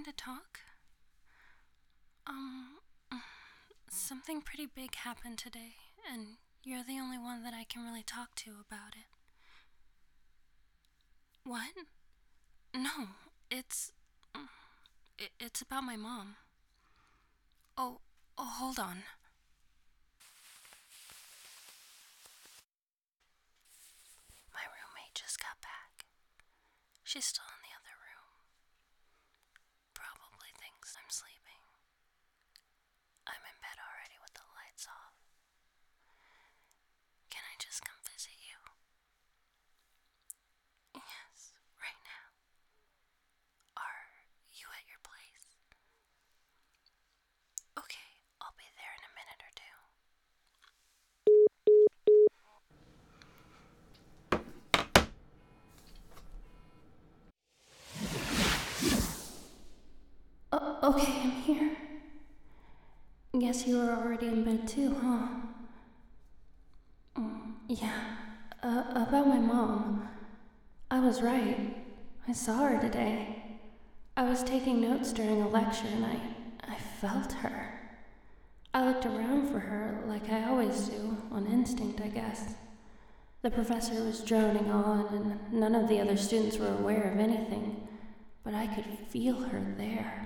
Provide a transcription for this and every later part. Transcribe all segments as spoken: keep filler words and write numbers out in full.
time to talk? Um, something pretty big happened today, and you're the only one that I can really talk to about it. What? No, it's... it, it's about my mom. Oh, oh, hold on. My roommate just got back. She's still in the other room. Probably thinks I'm sleeping. I'm in bed already with the lights off. Can I just come visit you? Yes, right now. Are you at your place? Okay, I'll be there in a minute or two. Uh, okay, I'm here. Guess you were already in bed too, huh? Mm, yeah, uh, about my mom. I was right. I saw her today. I was taking notes during a lecture and I, I felt her. I looked around for her like I always do, on instinct, I guess. The professor was droning on and none of the other students were aware of anything, but I could feel her there.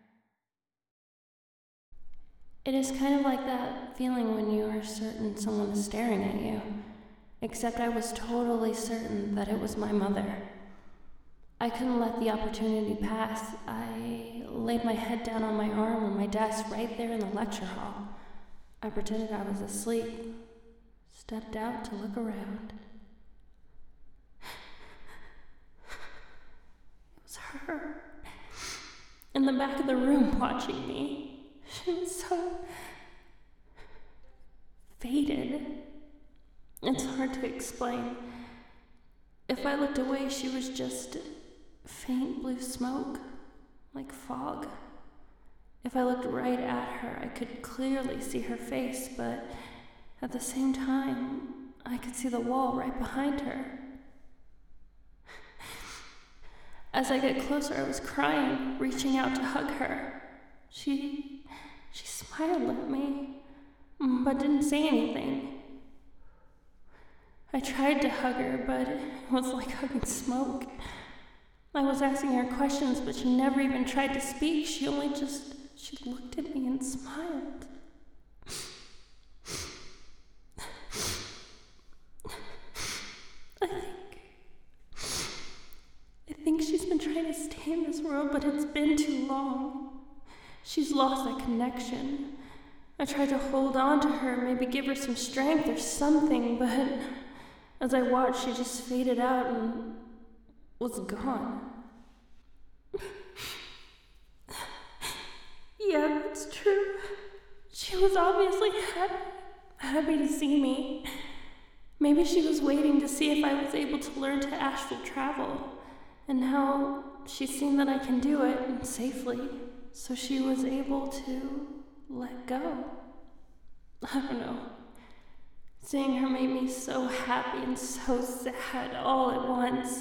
It is kind of like that feeling when you are certain someone is staring at you, except I was totally certain that it was my mother. I couldn't let the opportunity pass. I laid my head down on my arm on my desk right there in the lecture hall. I pretended I was asleep, stepped out to look around. It was her, in the back of the room watching me. She was so faded. It's hard to explain. If I looked away, she was just faint blue smoke, like fog. If I looked right at her, I could clearly see her face, but at the same time, I could see the wall right behind her. As I get closer, I was crying, reaching out to hug her. She... She smiled at me, but didn't say anything. I tried to hug her, but it was like hugging smoke. I was asking her questions, but she never even tried to speak. She only just, she looked at me and smiled. I think, I think she's been trying to stay in this world, but it's been too long. She's lost that connection. I tried to hold on to her, maybe give her some strength or something, but as I watched, she just faded out and was gone. Yeah, that's true. She was obviously happy, happy to see me. Maybe she was waiting to see if I was able to learn to astral travel, and now she's seen that I can do it safely. So she was able to let go. I don't know. Seeing her made me so happy and so sad all at once.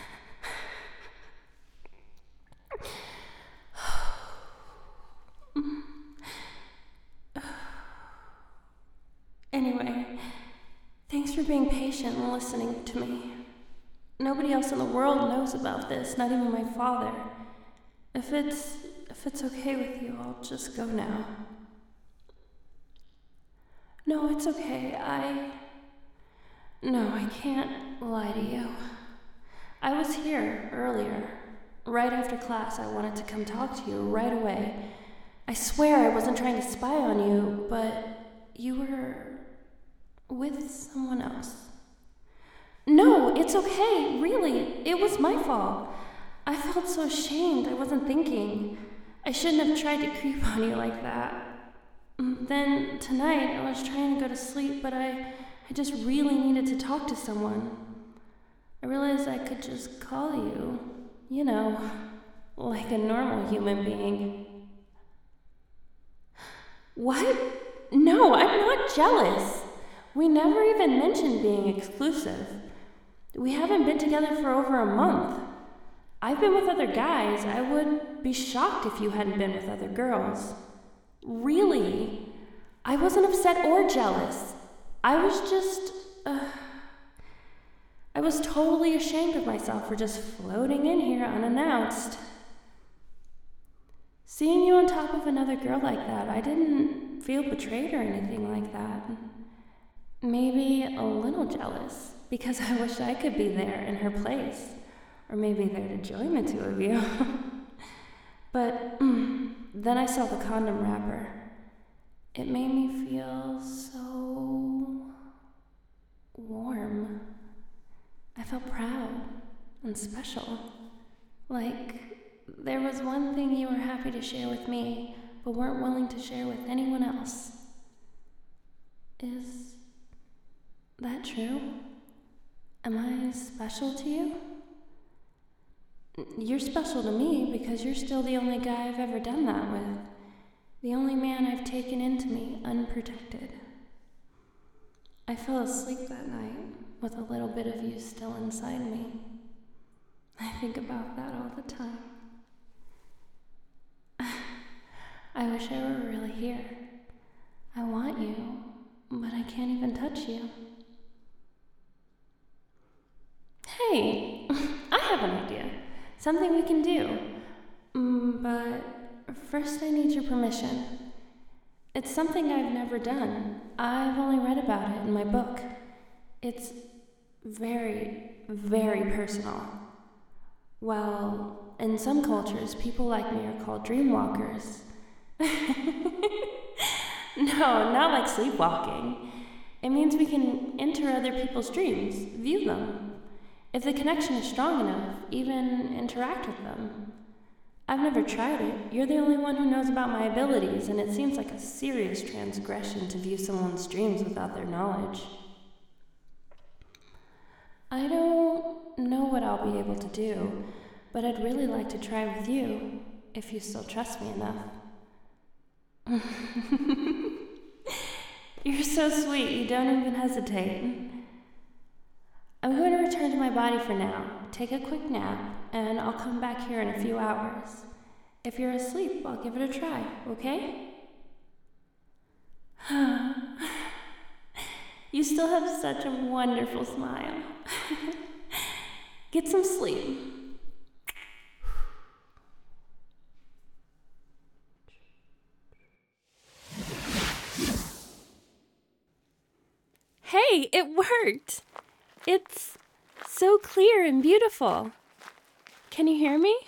Anyway, thanks for being patient and listening to me. Nobody else in the world knows about this, not even my father. If it's If it's okay with you, I'll just go now. No, it's okay. I... No, I can't lie to you. I was here earlier. Right after class, I wanted to come talk to you right away. I swear I wasn't trying to spy on you, but you were with someone else. No, it's okay. Really, it was my fault. I felt so ashamed. I wasn't thinking. I shouldn't have tried to creep on you like that. Then, tonight, I was trying to go to sleep, but I, I just really needed to talk to someone. I realized I could just call you, you know, like a normal human being. What? No, I'm not jealous. We never even mentioned being exclusive. We haven't been together for over a month. I've been with other guys. I would be shocked if you hadn't been with other girls. Really? I wasn't upset or jealous. I was just. Uh, I was totally ashamed of myself for just floating in here unannounced. Seeing you on top of another girl like that, I didn't feel betrayed or anything like that. Maybe a little jealous, because I wish I could be there in her place. Or maybe there to join the two of you. But mm, then I saw the condom wrapper. It made me feel so warm. I felt proud and special. Like there was one thing you were happy to share with me, but weren't willing to share with anyone else. Is that true? Am I special to you? You're special to me because you're still the only guy I've ever done that with. The only man I've taken into me unprotected. I fell asleep that night with a little bit of you still inside me. I think about that all the time. I wish I were really here. I want you, but I can't even touch you. Hey, I have an idea. Something we can do. Mm, but first I need your permission. It's something I've never done. I've only read about it in my book. It's very, very personal. Well, in some cultures, people like me are called dreamwalkers. No, not like sleepwalking. It means we can enter other people's dreams, view them. If the connection is strong enough, even interact with them. I've never tried it. You're the only one who knows about my abilities, and it seems like a serious transgression to view someone's dreams without their knowledge. I don't know what I'll be able to do, but I'd really like to try with you, if you still trust me enough. You're so sweet, you don't even hesitate. I'm going to return to my body for now, take a quick nap, and I'll come back here in a few hours. If you're asleep, I'll give it a try, okay? You still have such a wonderful smile. Get some sleep. Hey, it worked! It's so clear and beautiful. Can you hear me?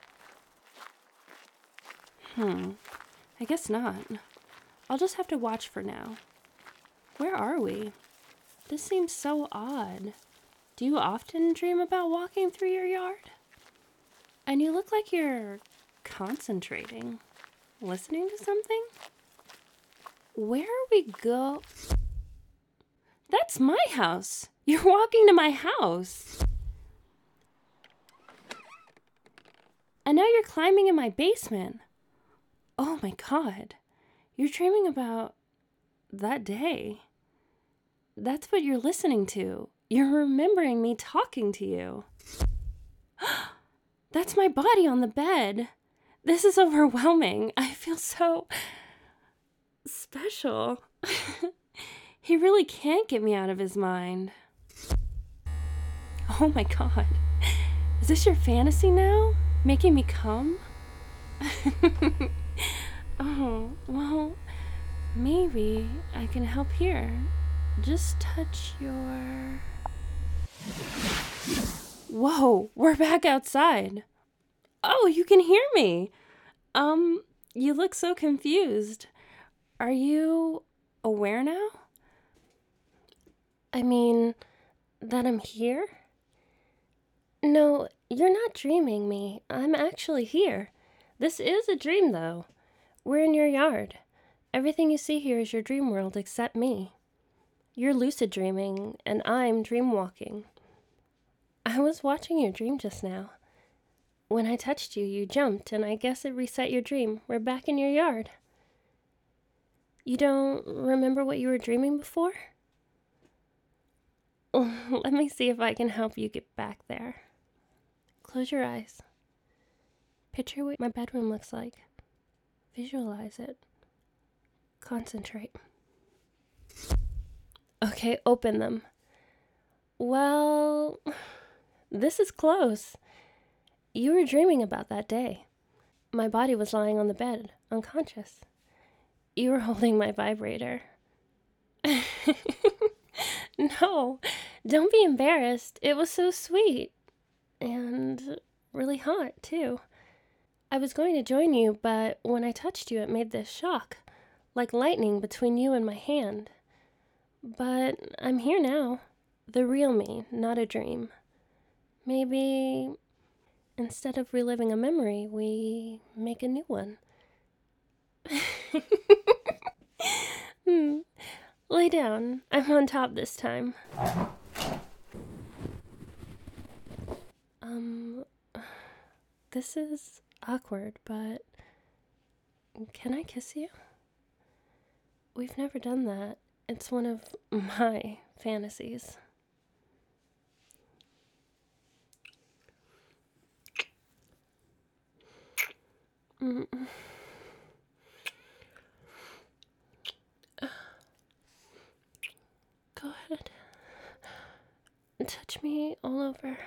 Hmm, I guess not. I'll just have to watch for now. Where are we? This seems so odd. Do you often dream about walking through your yard? And you look like you're concentrating, listening to something? Where are we go? That's my house. You're walking to my house. And now you're climbing in my basement. Oh my God. You're dreaming about that day. That's what you're listening to. You're remembering me talking to you. That's my body on the bed. This is overwhelming. I feel so special. He really can't get me out of his mind. Oh my God. Is this your fantasy now? Making me come? Oh, well, maybe I can help here. Just touch your... Whoa, we're back outside. Oh, you can hear me. Um, you look so confused. Are you aware now? I mean, that I'm here? No, you're not dreaming me. I'm actually here. This is a dream, though. We're in your yard. Everything you see here is your dream world except me. You're lucid dreaming, and I'm dream walking. I was watching your dream just now. When I touched you, you jumped, and I guess it reset your dream. We're back in your yard. You don't remember what you were dreaming before? Let me see if I can help you get back there. Close your eyes. Picture what my bedroom looks like. Visualize it. Concentrate. Okay, open them. Well, this is close. You were dreaming about that day. My body was lying on the bed, unconscious. You were holding my vibrator. No, don't be embarrassed. It was so sweet. And really hot, too. I was going to join you, but when I touched you, it made this shock, like lightning between you and my hand. But I'm here now. The real me, not a dream. Maybe instead of reliving a memory, we make a new one. hmm. Lay down. I'm on top this time. Um, this is awkward, but can I kiss you? We've never done that. It's one of my fantasies. Mm. Go ahead. Touch me all over.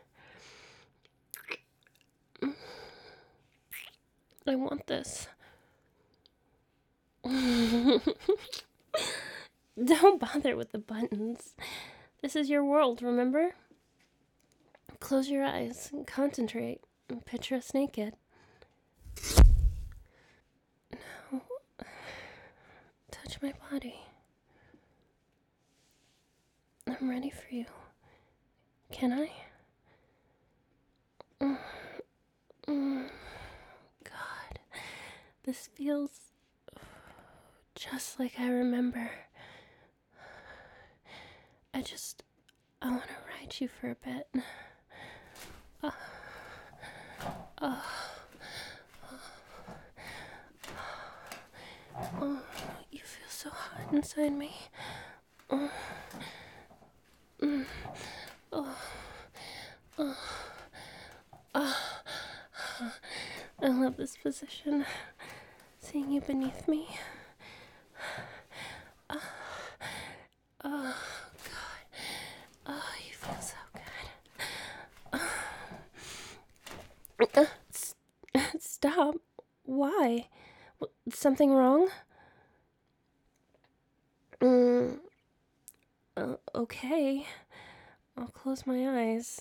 I want this. Don't bother with the buttons. This is your world, remember? Close your eyes and concentrate and picture us naked. Now, touch my body. I'm ready for you. Can I? Mm, mm, God, this feels just like I remember. I just, I want to ride you for a bit. Uh, uh, oh, you feel so hot inside me. Oh, mm, oh, oh, oh. I love this position. Seeing you beneath me. Oh, oh God. Oh, you feel so good. Oh. Uh, st- stop. Why? Something wrong? Mm, uh, okay. I'll close my eyes.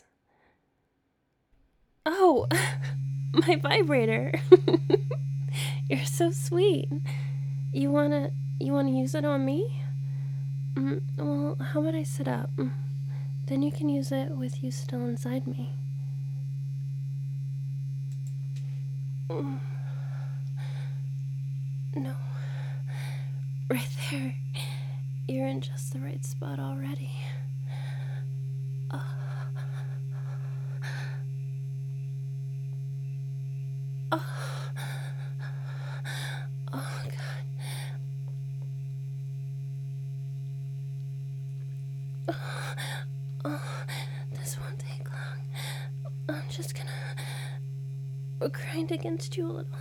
Oh, my vibrator. You're so sweet. You wanna, you wanna use it on me? Mm, well, how about I sit up? Then you can use it with you still inside me. Mm. No. Right there. You're in just the right spot already. Uh. Oh. Oh, God. Oh. Oh. This won't take long. I'm just gonna grind against you a little.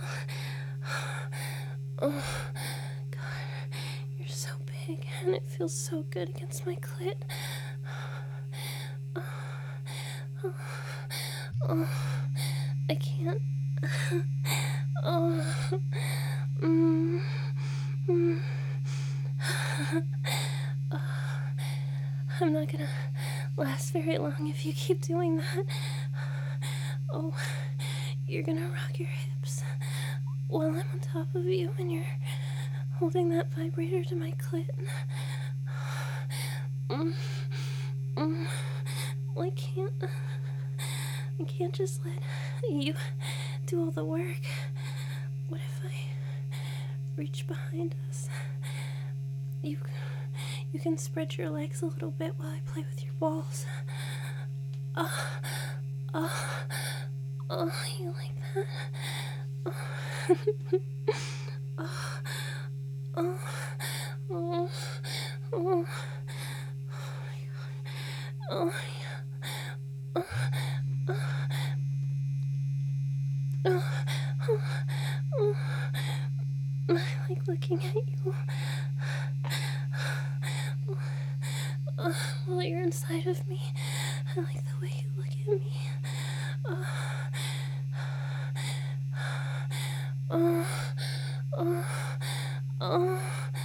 Oh, God. You're so big, and it feels so good against my clit. Oh. Oh. Oh. I can't. Oh. Mm. Mm. Oh. I'm not gonna last very long if you keep doing that. Oh, you're gonna rock your hips while I'm on top of you and you're holding that vibrator to my clit. Mm. Mm. Well, I can't. I can't just let you do all the work. What if I reach behind us? You, you can spread your legs a little bit while I play with your balls. Oh, oh, oh, you like that? Oh, oh, oh, oh, oh, oh my God. Oh, yeah. Oh, oh. I like looking at you. Uh, while you're inside of me, I like the way you look at me. Uh, uh, uh, uh,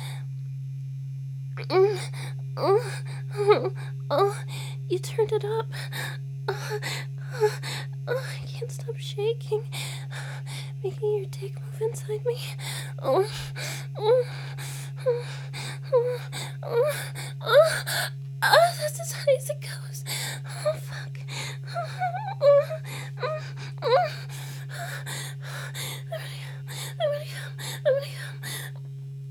mm, uh, uh, uh, you turned it up. Uh, uh, uh, I can't stop shaking, making your dick move inside me. Oh, oh, oh, oh, oh, oh, oh, that's as high as it goes. Oh, fuck. Oh, oh, oh, oh. I'm gonna come. I'm gonna come.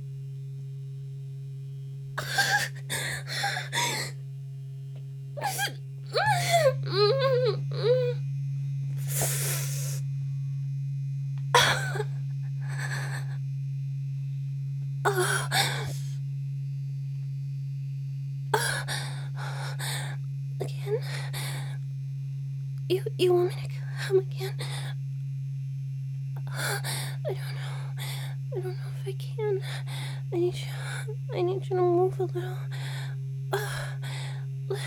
Again? You you want me to come again? I don't know. I don't know if I can. I need you. I need you to move a little. Uh,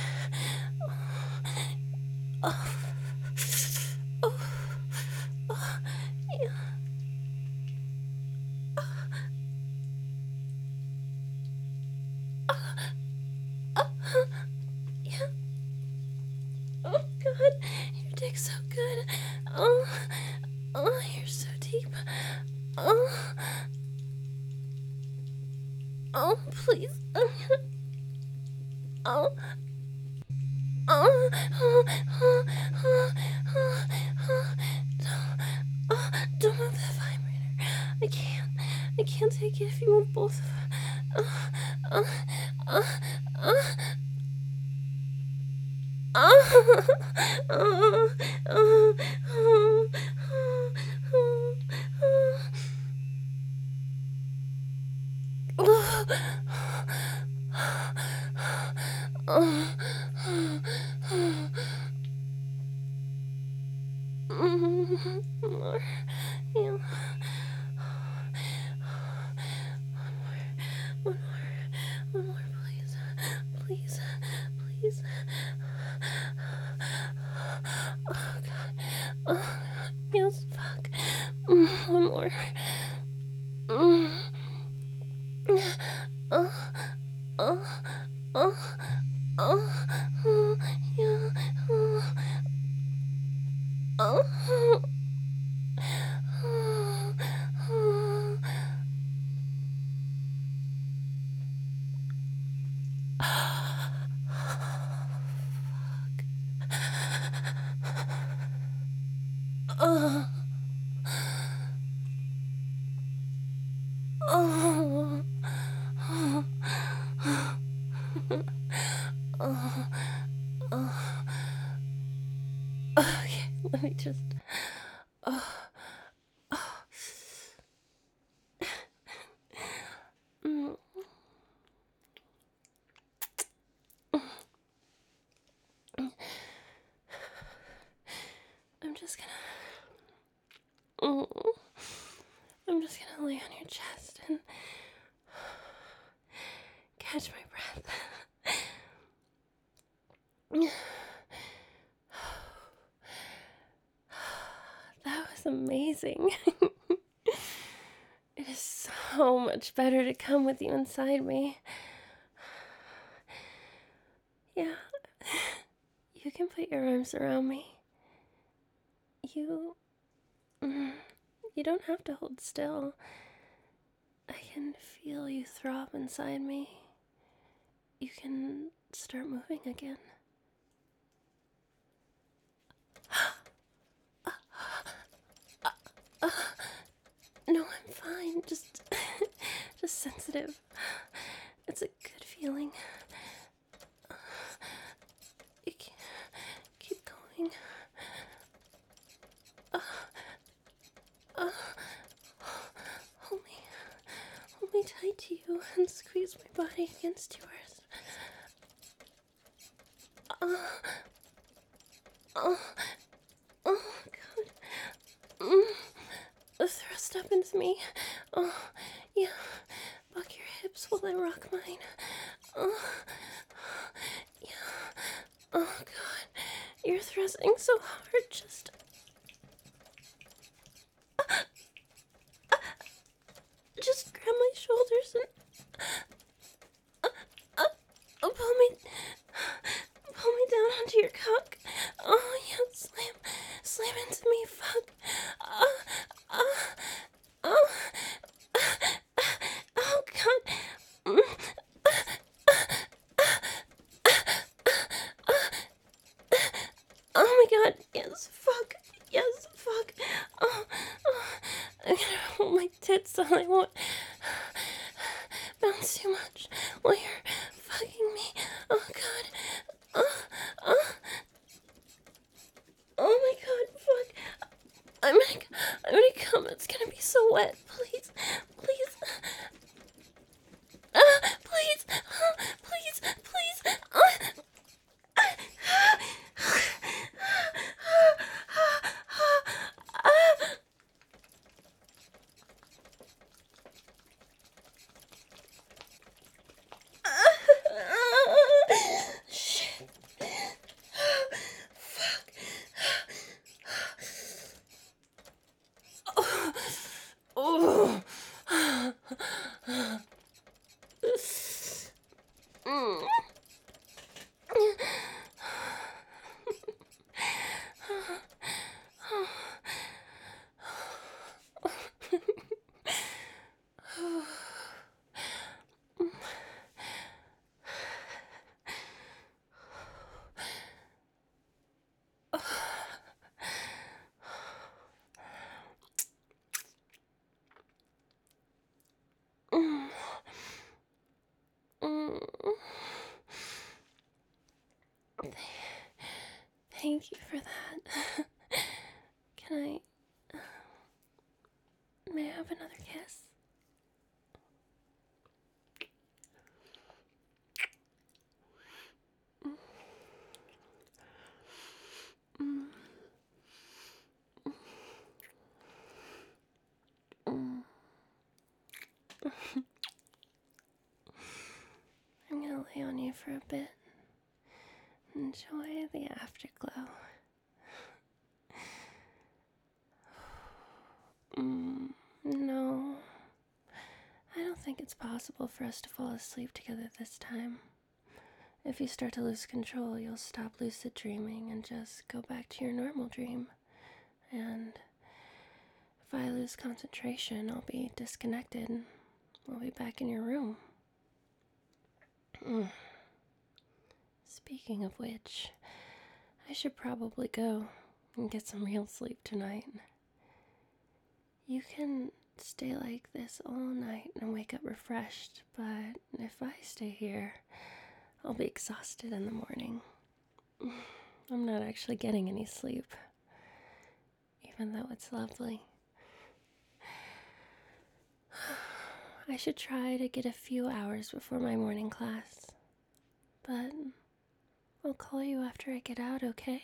oh, oh, oh, yeah. Uh, uh, yeah. Oh God, your dick's so good. Oh, oh, you're so deep. Oh, oh, please. I'm gonna. Oh. Oh, oh, oh, oh, oh, oh, don't, oh, don't move that vibrator. I can't. I can't take it if you want both of them. Oh, oh, oh, oh. Oh, oh, oh, oh, oh, oh, oh, oh, more, yeah. One more, one more, please, please, please. Oh God, oh God, yes, fuck. One more. Oh, oh, oh, oh, oh, yeah, oh, oh, oh, oh. Oh, oh, oh, oh, oh. Okay, let me just. Oh, oh. Mm. I'm just gonna. Mm. I'm just gonna lay on your chest and catch my breath. That was amazing. It is so much better to come with you inside me. Yeah. You can put your arms around me. You... You don't have to hold still. I can feel you throb inside me. You can start moving again. No, I'm fine. Just, just sensitive. It's a good feeling. You can keep going. Uh, uh, hold me, hold me tight to you and squeeze my body against yours. Uh, oh, oh God. Mm. The thrust step into me. Oh, yeah. Buck your hips while I rock mine. Oh, yeah. Oh, God. You're thrusting so hard. Just... Just grab my shoulders and... Uh, uh, uh, pull me... Pull me down onto your cock. Oh, yeah. Slam. Slam into me. Fuck. Uh, uh, oh. Oh, God. Oh, my God. Yes, fuck. Yes, fuck. Oh, oh. I'm gonna hold my tits so I won't bounce too much while you're fucking me. Oh, God. Oh, oh. Oh, my God. Fuck. I'm gonna, I'm gonna come. It's gonna be so wet. Please. Please. Uh, please. Uh, please. Please. Uh. Shit. Fuck. Oh. Mm. Thank you for that. Can I... May I have another kiss? Mm. Mm. I'm gonna lay on you for a bit. Enjoy the afterglow. Mm, no. I don't think it's possible for us to fall asleep together this time. If you start to lose control, you'll stop lucid dreaming and just go back to your normal dream. And if I lose concentration, I'll be disconnected and we'll be back in your room. Mm. Speaking of which, I should probably go and get some real sleep tonight. You can stay like this all night and wake up refreshed, but if I stay here, I'll be exhausted in the morning. I'm not actually getting any sleep, even though it's lovely. I should try to get a few hours before my morning class, but I'll call you after I get out, okay?